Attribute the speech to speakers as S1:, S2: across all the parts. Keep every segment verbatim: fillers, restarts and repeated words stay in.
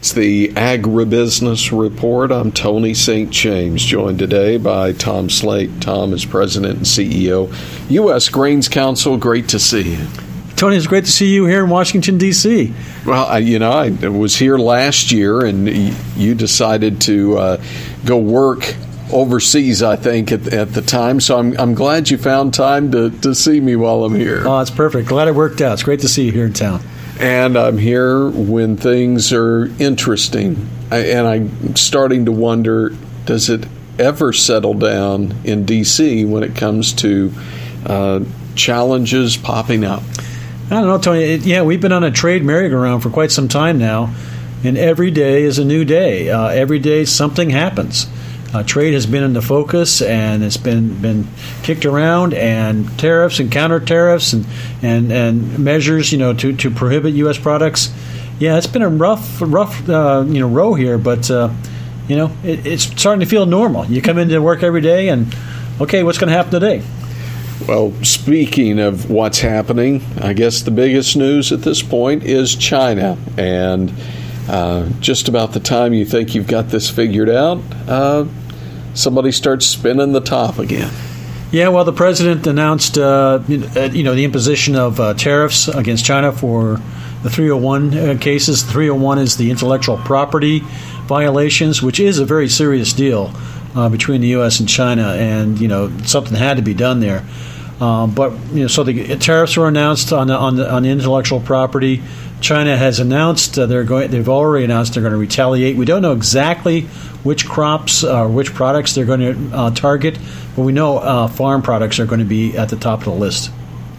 S1: It's the Agribusiness Report. I'm Tony Saint James, joined today by Tom Slate. Tom is President and C E O, U S Grains Council. Great to see you.
S2: Tony, it's great to see you here in Washington, D C
S1: Well, I, you know, I was here last year, and you decided to uh, go work overseas, I think, at, at the time. So I'm I'm glad you found time to, to see me while I'm here.
S2: Oh, it's perfect. Glad it worked out. It's great to see you here in town.
S1: And I'm here when things are interesting. I, and I'm starting to wonder, does it ever settle down in D C when it comes to uh, challenges popping up?
S2: I don't know, Tony. It, yeah, we've been on a trade merry-go-round for quite some time now, and every day is a new day. Uh, every day something happens. Uh, trade has been in the focus, and it's been been kicked around, and tariffs and counter tariffs and, and, and measures, you know, to, to prohibit U S products. Yeah, it's been a rough rough uh, you know row here, but uh, you know it, it's starting to feel normal. You come into work every day, and okay, what's going to happen today?
S1: Well, speaking of what's happening, I guess the biggest news at this point is China. And uh, just about the time you think you've got this figured out, uh, somebody starts spinning the top again.
S2: Yeah, well, the president announced, uh, you know, the imposition of uh, tariffs against China for the three oh one uh, cases. three oh one is the intellectual property violations, which is a very serious deal uh, between the U S and China, and you know something had to be done there. Um, but you know, so the tariffs were announced on the, on the, on the intellectual property. China has announced uh, they're going. They've already announced they're going to retaliate. We don't know exactly which crops or uh, which products they're going to uh, target, but we know uh, farm products are going to be at the top of the list.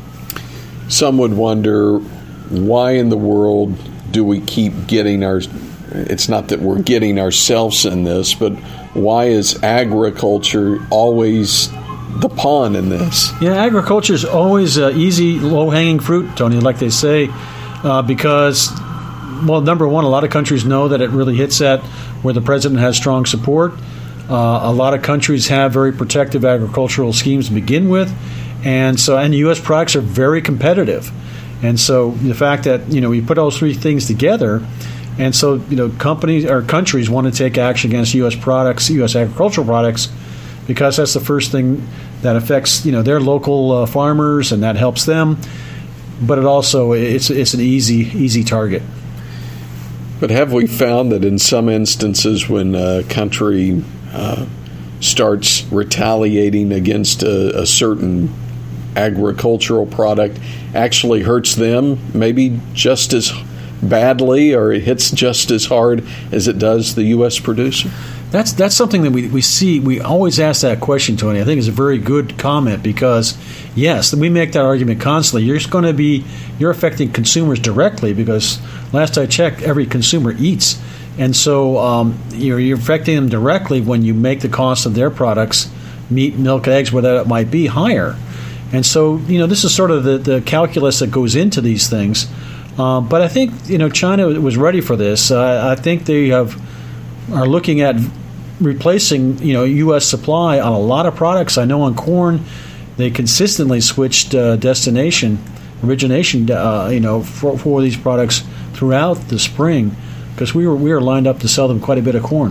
S1: Some would wonder, why in the world do we keep getting our? It's not that we're getting ourselves in this, but why is agriculture always the pawn in this?
S2: Yeah, agriculture is always uh, easy, low-hanging fruit, Tony, like they say, uh, because, well, number one, a lot of countries know that it really hits at where the president has strong support. Uh, a lot of countries have very protective agricultural schemes to begin with, and so and U S products are very competitive. And so the fact that, you know, you put those three things together, and so, you know, companies or countries want to take action against U S products, U S agricultural products, because that's the first thing that affects, you know, their local uh, farmers, and that helps them. But it also it's it's an easy easy target.
S1: But have we found that in some instances, when a country uh, starts retaliating against a, a certain agricultural product, actually hurts them maybe just as badly, or it hits just as hard as it does the U S producer?
S2: That's that's something that we, we see. We always ask that question, Tony. I think it's a very good comment, because, yes, we make that argument constantly. You're going to be you're affecting consumers directly, because last I checked, every consumer eats, and so um, you're you're affecting them directly when you make the cost of their products, meat, milk, eggs, whatever it might be, higher. And so, you know, this is sort of the, the calculus that goes into these things. Uh, but I think, you know, China was ready for this. Uh, I think they have are looking at replacing, you know, U S supply on a lot of products. I know on corn, they consistently switched uh, destination, origination, uh, you know, for, for these products throughout the spring, because we were we were lined up to sell them quite a bit of corn.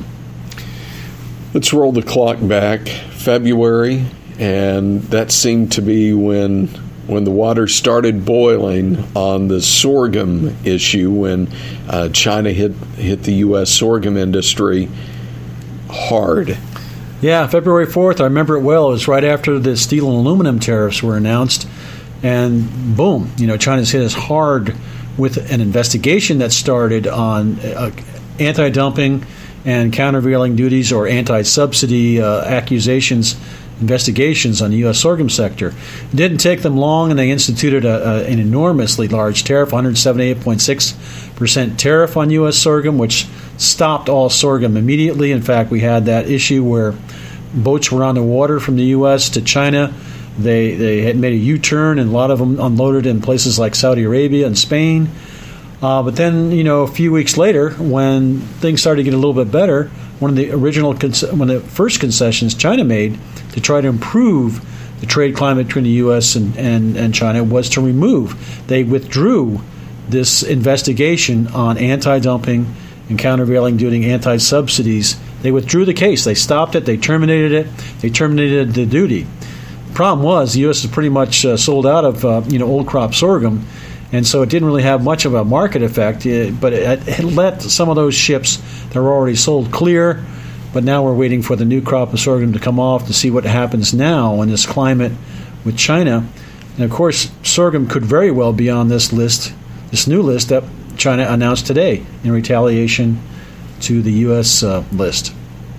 S1: Let's roll the clock back February, and that seemed to be when when the water started boiling on the sorghum issue, when uh, China hit hit the U S sorghum industry hard.
S2: Yeah, February fourth, I remember it well. It was right after the steel and aluminum tariffs were announced, and boom, you know, China's hit us hard with an investigation that started on uh, anti-dumping and countervailing duties, or anti-subsidy uh, accusations, investigations on the U S sorghum sector. It didn't take them long, and they instituted a, a, an enormously large tariff, one hundred seventy-eight point six percent tariff on U S sorghum, which stopped all sorghum immediately. In fact, we had that issue where boats were on the water from the U S to China. They they had made a U-turn, and a lot of them unloaded in places like Saudi Arabia and Spain. Uh, but then, you know, a few weeks later, when things started to get a little bit better, one of the original, one of the first concessions China made to try to improve the trade climate between the U S and, and, and China was to remove. They withdrew this investigation on anti-dumping and countervailing duty anti-subsidies. They withdrew the case. They stopped it. They terminated it. They terminated the duty. The problem was the U S is pretty much uh, sold out of uh, you know old crop sorghum, and so it didn't really have much of a market effect. It, but it, it let some of those ships that were already sold clear. But now we're waiting for the new crop of sorghum to come off to see what happens now in this climate with China. And of course, sorghum could very well be on this list, this new list that China announced today in retaliation to the U S uh, list.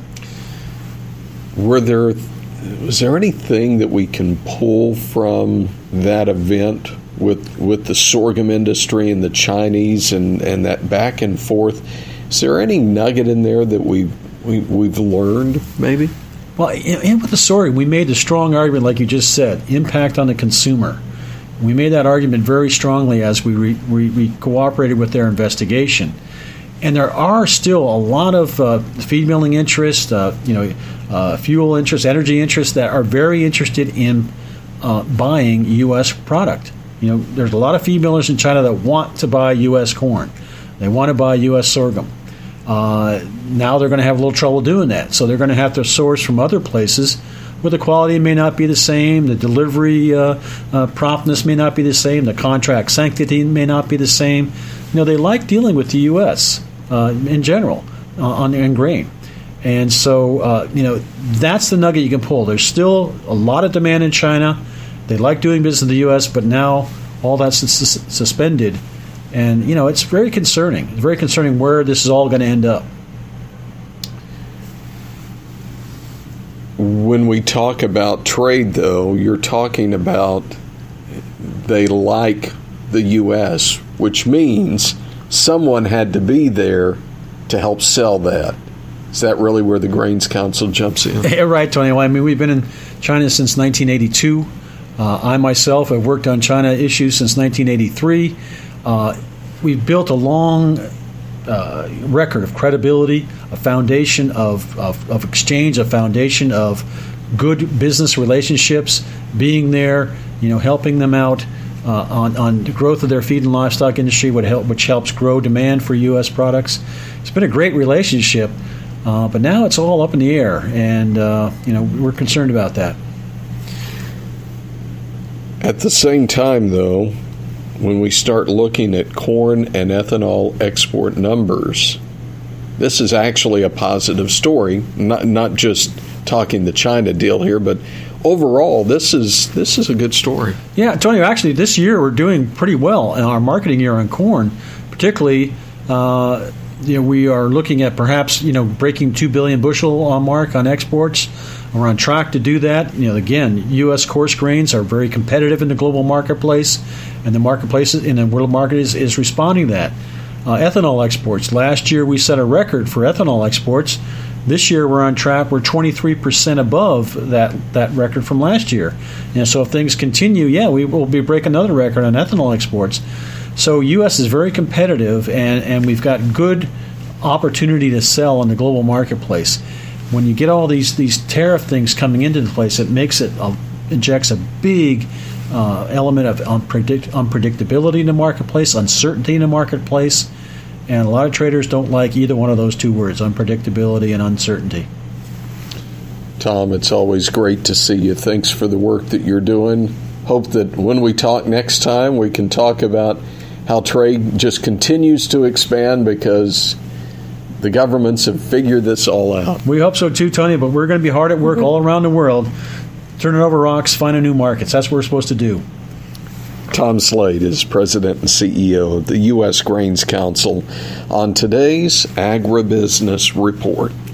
S1: Were there, was there anything that we can pull from that event with with the sorghum industry and the Chinese and, and that back and forth? Is there any nugget in there that we've we, we've learned, maybe?
S2: Well, and with the sorghum, we made the strong argument, like you just said, impact on the consumer. We made that argument very strongly as we re, we, we cooperated with their investigation. And there are still a lot of uh, feed milling interests, uh, you know, uh, fuel interests, energy interests that are very interested in uh, buying U S product. You know, there's a lot of feed millers in China that want to buy U S corn. They want to buy U S sorghum. Uh, now they're going to have a little trouble doing that. So they're going to have to source from other places where the quality may not be the same, the delivery uh, uh, promptness may not be the same, the contract sanctity may not be the same. You know, they like dealing with the U S uh, in general uh, on in grain. And so, uh, you know, that's the nugget you can pull. There's still a lot of demand in China. They like doing business in the U S, but now all that's sus- suspended. And, you know, it's very concerning. It's very concerning where this is all going to end up.
S1: When we talk about trade, though, you're talking about they like the U S, which means someone had to be there to help sell that. Is that really where the Grains Council jumps in?
S2: Yeah, right, Tony. Well, I mean, we've been in China since nineteen eighty-two. Uh, I myself have worked on China issues since nineteen eighty-three. Uh, we've built a long uh, record of credibility, a foundation of, of, of exchange, a foundation of good business relationships, being there, you know, helping them out uh, on, on the growth of their feed and livestock industry, which, help, which helps grow demand for U S products. It's been a great relationship, uh, but now it's all up in the air, and, uh, you know, we're concerned about that.
S1: At the same time, though, when we start looking at corn and ethanol export numbers, this is actually a positive story. Not not just talking the China deal here, but overall, this is this is a good story.
S2: Yeah, Tony, actually, this year we're doing pretty well in our marketing year on corn. Particularly, uh, you know, we are looking at perhaps you know breaking two billion bushel uh, mark on exports. We're on track to do that. You know, again, U S coarse grains are very competitive in the global marketplace, and the marketplace in the world market is, is responding to that. Uh, ethanol exports. Last year we set a record for ethanol exports. This year we're on track. We're twenty-three percent above that, that record from last year. And so if things continue, yeah, we will be breaking another record on ethanol exports. So U S is very competitive, and, and we've got good opportunity to sell in the global marketplace. When you get all these, these tariff things coming into the place, it makes it uh, injects a big uh, element of unpredict- unpredictability in the marketplace, uncertainty in the marketplace, and a lot of traders don't like either one of those two words, unpredictability and uncertainty.
S1: Tom, it's always great to see you. Thanks for the work that you're doing. Hope that when we talk next time, we can talk about how trade just continues to expand because the governments have figured this all out.
S2: We hope so too, Tony, but we're going to be hard at work all around the world, turning over rocks, finding new markets. That's what we're supposed to do.
S1: Tom Slade is President and C E O of the U S Grains Council on today's Agribusiness Report.